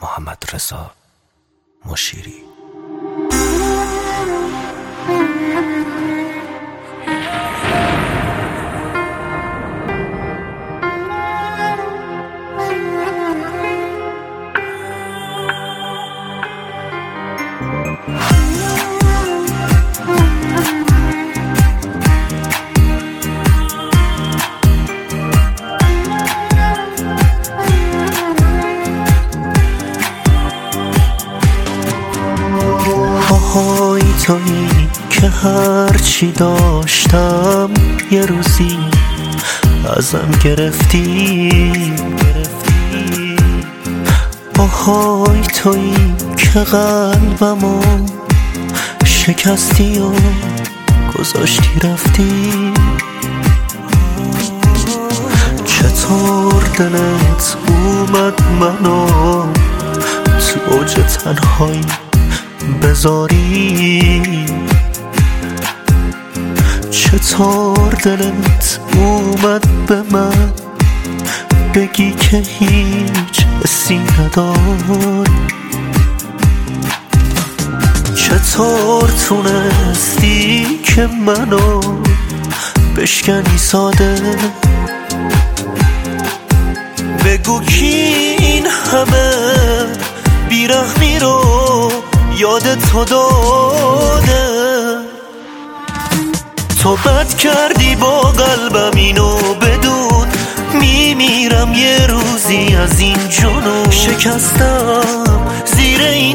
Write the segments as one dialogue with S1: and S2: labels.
S1: محمدرضا مشیری.
S2: آهای تویی که هرچی داشتم یه روزی ازم گرفتی. آهای تویی که قلبمو شکستی و گذاشتی رفتی. چطور دلت اومد منو تو اوج تنهایی بذاری؟ چطور دلت اومد به من بگی که هیچ حسی نداری؟ چطور تونستی که منو بشکنی ساده؟ بگو کی این همه بیرحمی رو یاد تو داده؟ تو بد کردی با قلبم اینو بدون، میمیرم یه روزی از این جنون. شکستم زیر این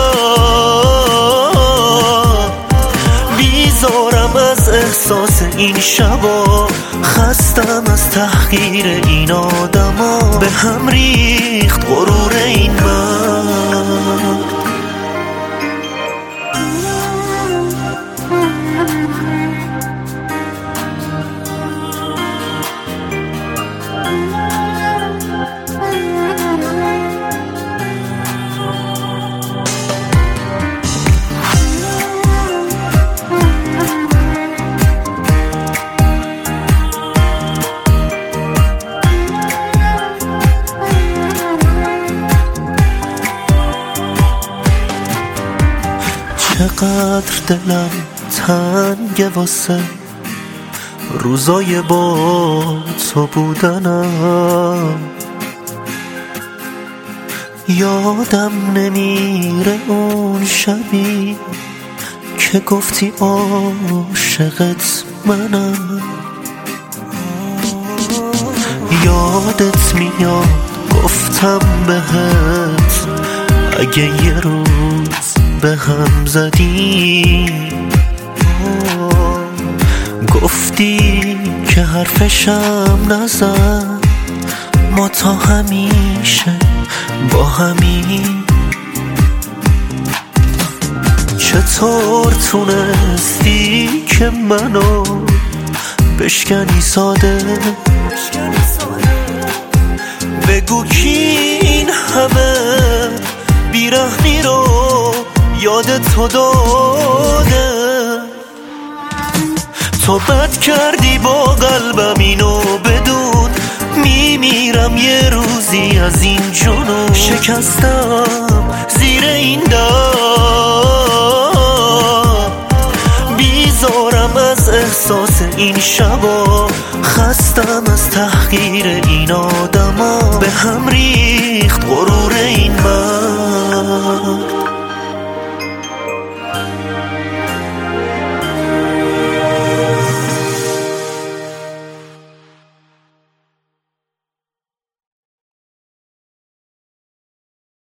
S2: دار، بیزارم از احساس این شبا، خستم از تحقیر این آدما. به هم ریخت غرور این مرد. چقدر دلم تنگه واسه روزای با تو بودنم. یادم نمیره اون شبی که گفتی عاشقت منم. یادت میاد گفتم بهت اگه یه روز به هم زدی، گفتی که حرفشم نزن، ما تا همیشه با همین. چطور تونستی که منو بشکنی ساده؟ بگو کی این همه بیرحمی رو یاد تو داده؟ تو بد کردی با قلبم اینو بدون، میمیرم یه روزی از این جنون. شکستم زیر این دار، بیزارم از احساس این شبا، خستم از تحقیر این آدما. به هم ریخت غرور این